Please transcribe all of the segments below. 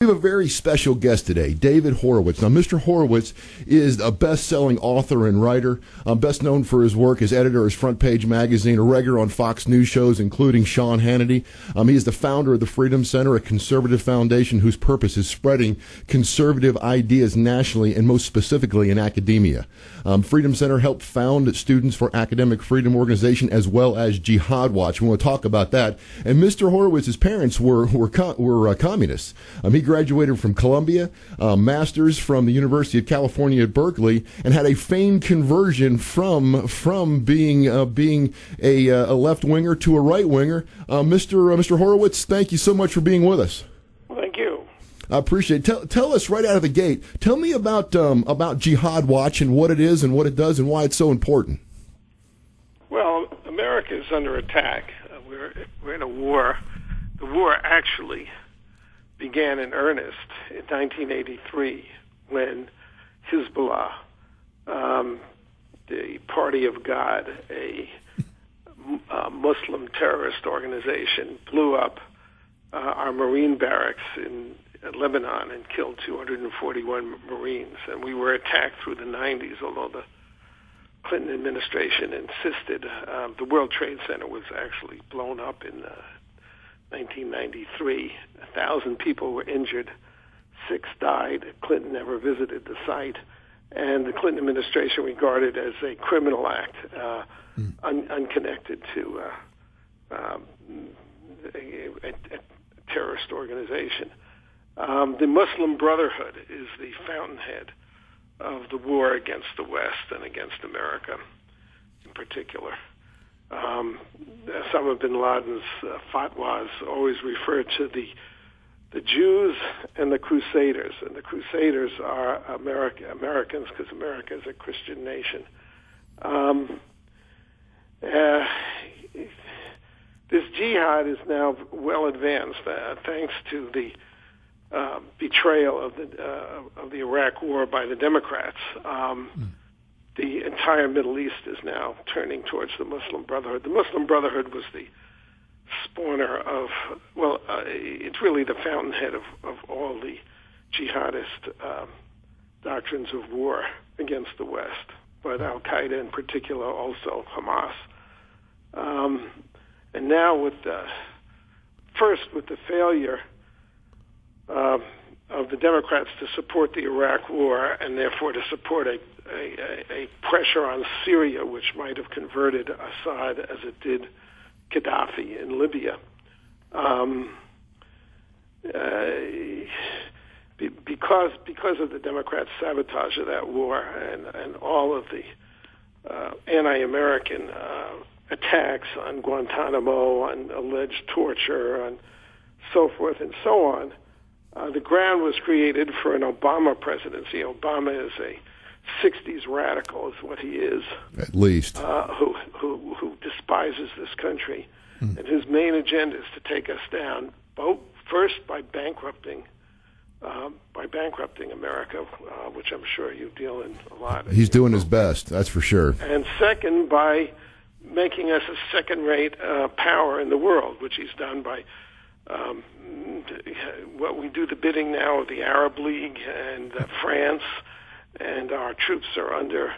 We have a very special guest today, David Horowitz. Now, Mr. Horowitz is a best-selling author and writer, best known for his work as editor of Front Page Magazine, a regular on Fox News shows, including Sean Hannity. He is the founder of the Freedom Center, a conservative foundation whose purpose is spreading conservative ideas nationally and most specifically in academia. Freedom Center helped found Students for Academic Freedom organization as well as Jihad Watch. We want to talk about that. And Mr. Horowitz's parents were communists. He graduated from Columbia, master's from the University of California at Berkeley, and had a feigned conversion from being a left winger to a right winger. Mr. Horowitz, thank you so much for being with us. Thank you. I appreciate it. Tell us right out of the gate. Tell me about Jihad Watch and what it is and what it does and why it's so important. Well, America is under attack. We're in a war. The war actually began in earnest in 1983 when Hezbollah, the Party of God, a Muslim terrorist organization, blew up our Marine barracks in Lebanon and killed 241 Marines. And we were attacked through the 90s, although the Clinton administration insisted. The World Trade Center was actually blown up in 1993. 1,000 people were injured. 6 died. Clinton never visited the site. And the Clinton administration regarded it as a criminal act, unconnected to a terrorist organization. The Muslim Brotherhood is the fountainhead of the war against the West and against America in particular. Osama bin Laden's fatwas always refer to the Jews and the Crusaders, and the Crusaders are Americans because America is a Christian nation. This jihad is now well advanced thanks to the betrayal of the Iraq War by the Democrats. The entire Middle East is now turning towards the Muslim Brotherhood. The Muslim Brotherhood was the spawner of, it's really the fountainhead of all the jihadist doctrines of war against the West, but Al-Qaeda in particular, also Hamas. And now with the failure of the Democrats to support the Iraq War and therefore to support a pressure on Syria, which might have converted Assad as it did Gaddafi in Libya. Because of the Democrats' sabotage of that war and all of the anti-American attacks on Guantanamo, on alleged torture, and so forth and so on, the ground was created for an Obama presidency. Obama is a 60s radical, is what he is. At least. Who despises this country, and whose main agenda is to take us down, first by bankrupting America, which I'm sure you deal in a lot. He's doing his best, that's for sure. And second, by making us a second-rate power in the world, which he's done by what we do the bidding now of the Arab League and France, and our troops are under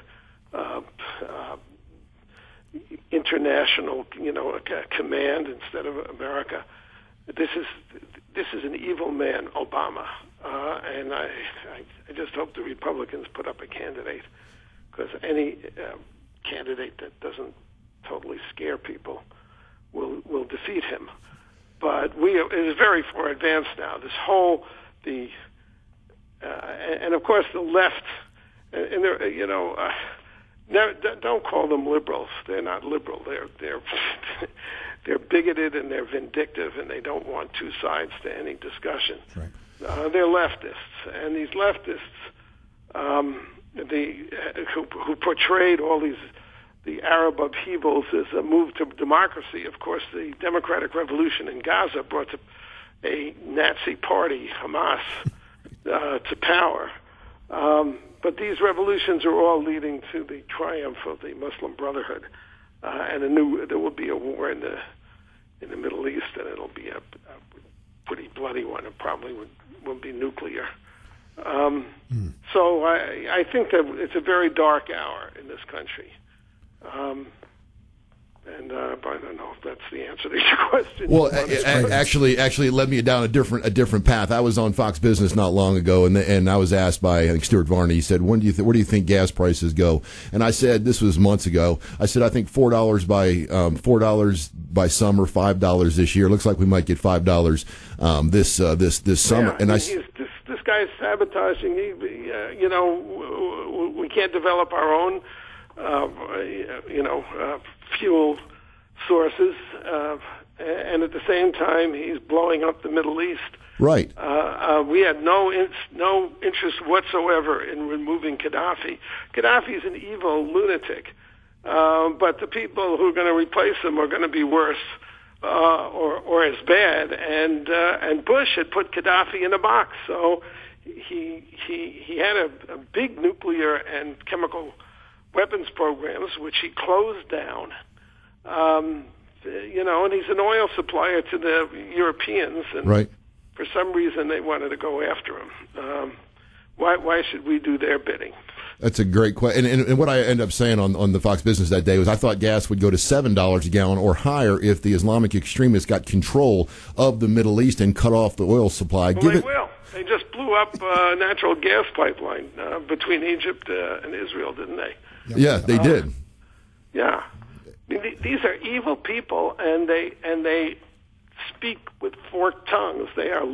international, command instead of America. This is an evil man, Obama, and I just hope the Republicans put up a candidate, because any candidate that doesn't totally scare people will defeat him. But it is very far advanced now. This whole and of course the left, and they're don't call them liberals. They're not liberal. They're bigoted and they're vindictive, and they don't want two sides to any discussion. Right. They're leftists, and these leftists, who portrayed all the Arab upheavals as a move to democracy. Of course, the democratic revolution in Gaza brought a Nazi party, Hamas, to power. But these revolutions are all leading to the triumph of the Muslim Brotherhood, and there will be a war in the Middle East, and it'll be a pretty bloody one. It probably will be nuclear. So I think that it's a very dark hour in this country. And I don't know if that's the answer to your question. Well, actually, it led me down a different path. I was on Fox Business not long ago, and I was asked by, I think, Stuart Varney. He said, where do you think gas prices go? And I said, this was months ago. I said, I think $4 by summer, $5 this year. Looks like we might get $5 this summer. Yeah, and this guy's sabotaging. We can't develop our own, fuel sources, and at the same time, he's blowing up the Middle East. Right. We had no interest whatsoever in removing Gaddafi. Gaddafi is an evil lunatic, but the people who are going to replace him are going to be worse or as bad. And Bush had put Gaddafi in a box, so he had a big nuclear and chemical weapons programs, which he closed down. And he's an oil supplier to the Europeans, and right. For some reason they wanted to go after him. Why should we do their bidding? That's a great question. And what I ended up saying on the Fox Business that day was I thought gas would go to $7 a gallon or higher if the Islamic extremists got control of the Middle East and cut off the oil supply. Well, they will. They just blew up a natural gas pipeline between Egypt and Israel, didn't they? Yeah, they did. Yeah. I mean, these are evil people, and they speak with forked tongues. They are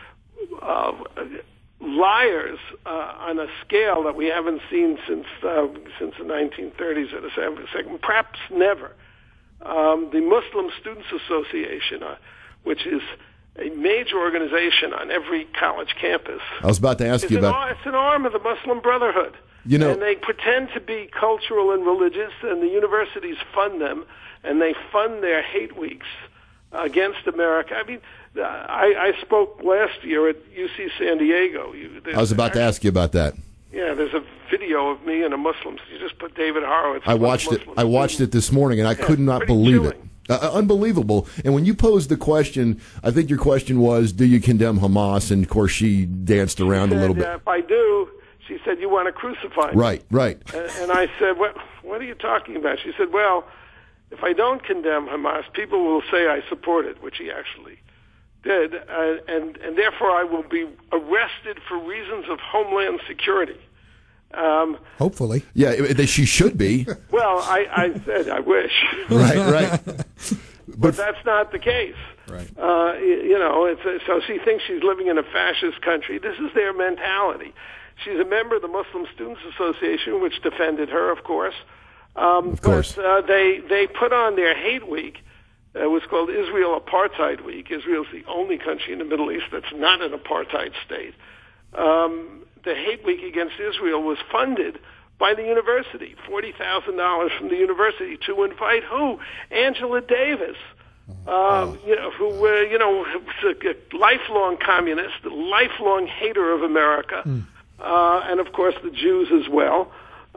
liars on a scale that we haven't seen since the 1930s or the 70s, perhaps never. The Muslim Students Association, which is a major organization on every college campus. I was about to ask you about. It's an arm of the Muslim Brotherhood. And they pretend to be cultural and religious, and the universities fund them, and they fund their hate weeks against America. I mean, I spoke last year at UC San Diego. I was about to ask you about that. Yeah, there's a video of me and a Muslim. You just put David Horowitz. I watched it this morning, and I could not believe it. Unbelievable. And when you posed the question, I think your question was, do you condemn Hamas? And, of course, she danced around a little bit. If I do, she said, you want to crucify me. Right. And I said, what are you talking about? She said, well, if I don't condemn Hamas, people will say I support it, which he actually did, and therefore I will be arrested for reasons of homeland security. Hopefully. Yeah, she should be. Well, I said I wish. Right. But that's not the case. Right. So she thinks she's living in a fascist country. This is their mentality. She's a member of the Muslim Students Association, which defended her, of course. Of course. But they put on their hate week. It was called Israel Apartheid Week. Israel's the only country in the Middle East that's not an apartheid state. The hate week against Israel was funded by the university, $40,000 from the university to invite who? Angela Davis, who was a lifelong communist, a lifelong hater of America, and of course the Jews as well,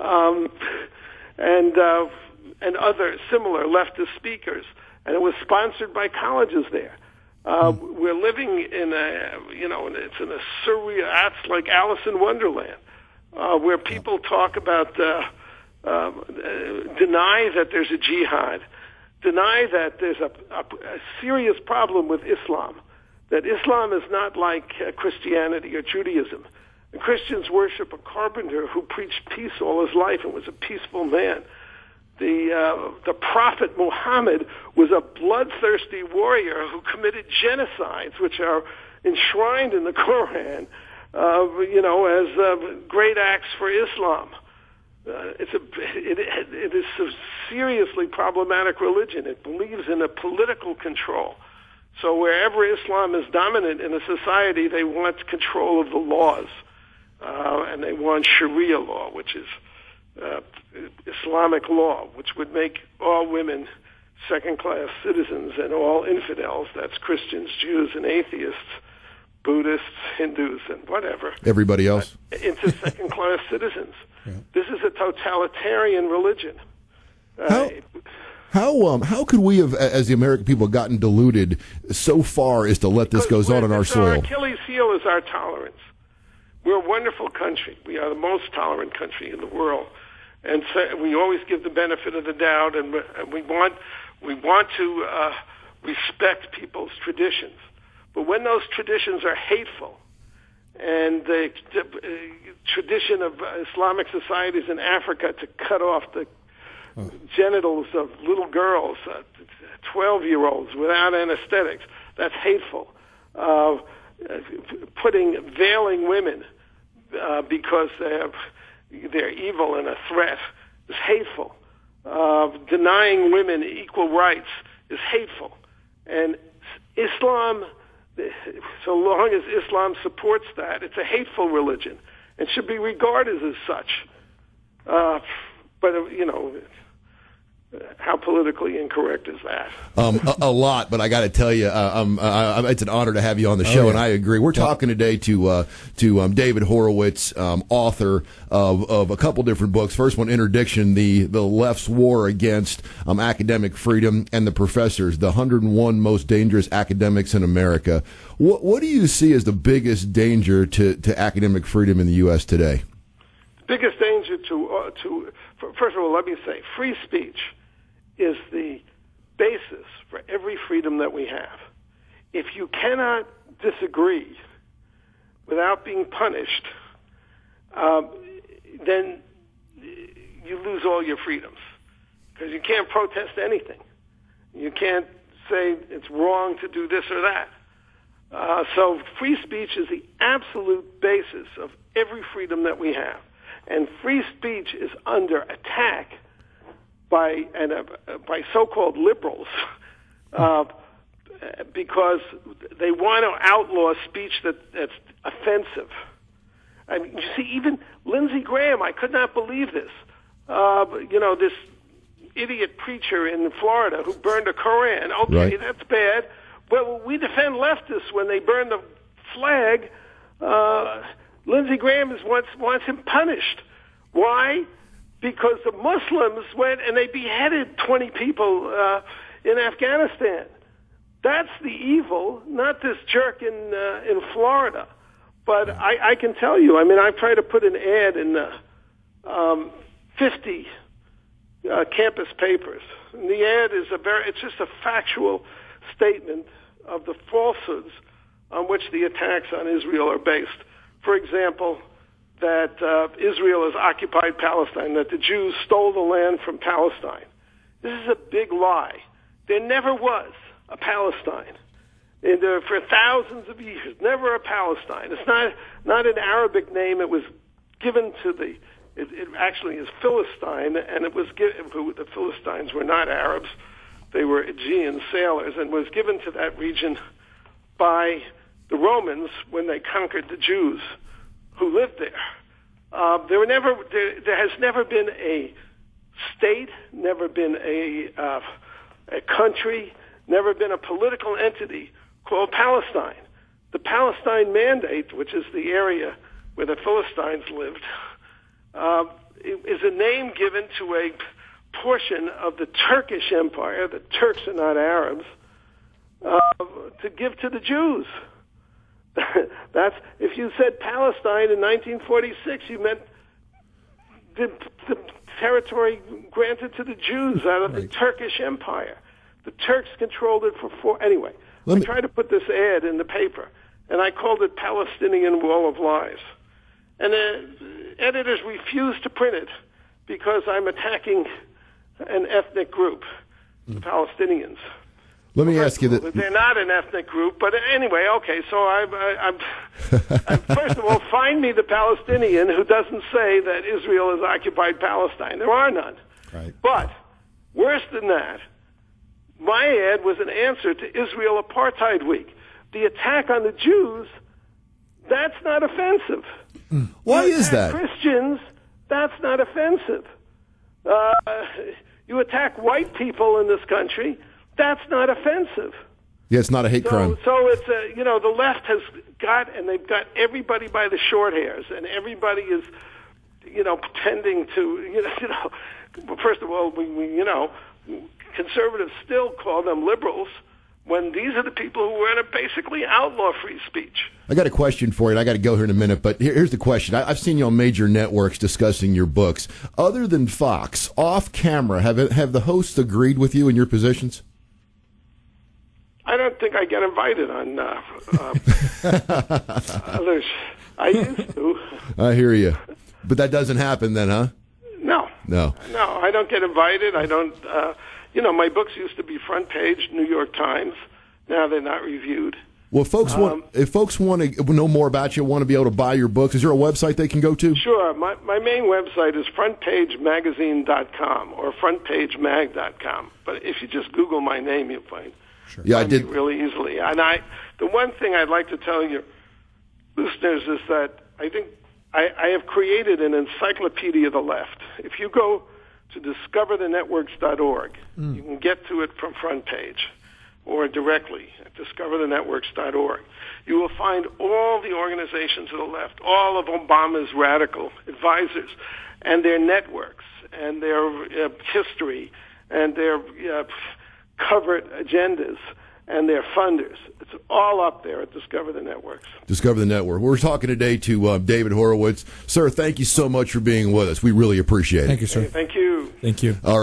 and other similar leftist speakers. And it was sponsored by colleges there. We're living in it's in a surreal, it's like Alice in Wonderland, where people talk about, deny that there's a jihad, deny that there's a serious problem with Islam, that Islam is not like Christianity or Judaism. The Christians worship a carpenter who preached peace all his life and was a peaceful man. The prophet Muhammad was a bloodthirsty warrior who committed genocides, which are enshrined in the Quran, as great acts for Islam. It is a seriously problematic religion. It believes in a political control. So wherever Islam is dominant in a society, they want control of the laws, and they want Sharia law, which is Islamic law, which would make all women second-class citizens and all infidels, that's Christians, Jews, and atheists, Buddhists, Hindus, and whatever. Everybody else. Into second-class citizens. Yeah. This is a totalitarian religion. How could we have, as the American people, gotten deluded so far as to let this goes on in our soil? Our Achilles heel is our tolerance. We're a wonderful country. We are the most tolerant country in the world, and so we always give the benefit of the doubt, and we want to respect people's traditions. But when those traditions are hateful, and the tradition of Islamic societies in Africa to cut off the genitals of little girls, 12-year-olds, without anesthetics, that's hateful. Veiling women because they're evil and a threat is hateful. Denying women equal rights is hateful. And Islam, so long as Islam supports that, it's a hateful religion and should be regarded as such. But, how politically incorrect is that? A lot, but I got to tell you, it's an honor to have you on the show, and I agree. We're talking today to David Horowitz, author of a couple different books. First one, Interdiction: The Left's War Against Academic Freedom, and The Professors: The 101 Most Dangerous Academics in America. What do you see as the biggest danger to academic freedom in the U.S. today? The biggest danger to first of all, let me say, free speech is the basis for every freedom that we have. If you cannot disagree without being punished, then you lose all your freedoms, because you can't protest anything. You can't say it's wrong to do this or that. So free speech is the absolute basis of every freedom that we have. And free speech is under attack by so-called liberals because they want to outlaw speech that's offensive. I mean, you see, even Lindsey Graham, I could not believe this. This idiot preacher in Florida who burned a Koran. Okay, right. That's bad. Well, we defend leftists when they burn the flag. Lindsey Graham wants him punished. Why? Because the Muslims went and they beheaded 20 people in Afghanistan. That's the evil, not this jerk in Florida. But I can tell you, I mean, I've tried to put an ad in 50 campus papers. And the ad is it's just a factual statement of the falsehoods on which the attacks on Israel are based. For example, that Israel has occupied Palestine, that the Jews stole the land from Palestine. This is a big lie. There never was a Palestine. For thousands of years, never a Palestine. It's not an Arabic name. It was given to it actually is Philistine, and it was the Philistines were not Arabs. They were Aegean sailors, and was given to that region by the Romans when they conquered the Jews who lived there. There has never been a state, never been a country, never been a political entity called Palestine. The Palestine Mandate, which is the area where the Philistines lived, is a name given to a portion of the Turkish Empire. The Turks are not Arabs. To give to the Jews. That's if you said Palestine in 1946, you meant the territory granted to the Jews out of the Turkish Empire. The Turks controlled it anyway. I tried to put this ad in the paper, and I called it Palestinian Wall of Lies. And the editors refused to print it because I'm attacking an ethnic group, the Palestinians. Let me ask you that. They're not an ethnic group, but anyway, okay, so I'm first of all, find me the Palestinian who doesn't say that Israel has occupied Palestine. There are none. Right. But worse than that, my ad was an answer to Israel Apartheid Week. The attack on the Jews, that's not offensive. Why is that? Christians, that's not offensive. You attack white people in this country, that's not offensive. Yeah, it's not a hate crime. So it's the left has got, and they've got everybody by the short hairs, and everybody is, pretending to, first of all, we conservatives still call them liberals when these are the people who want to basically outlaw free speech. I got a question for you, and I got to go here in a minute, but here's the question. I've seen you on major networks discussing your books. Other than Fox, off camera, have the hosts agreed with you in your positions? I don't think I get invited on others. I used to. I hear you. But that doesn't happen then, huh? No, I don't get invited. I don't. My books used to be front page New York Times. Now they're not reviewed. Well, if folks want to know more about you, want to be able to buy your books, is there a website they can go to? Sure. My main website is frontpagemagazine.com or frontpagemag.com. But if you just Google my name, you'll find me really easily. And the one thing I'd like to tell your listeners is that I think I have created an encyclopedia of the left. If you go to discoverthenetworks.org, you can get to it from front page or directly at discoverthenetworks.org. You will find all the organizations of the left, all of Obama's radical advisors, and their networks, and their history, and their covert agendas, and their funders. It's all up there at Discover the Networks. Discover the Network. We're talking today to David Horowitz. Sir, thank you so much for being with us. We really appreciate it. Thank you, sir. Hey, thank you. Thank you. All right.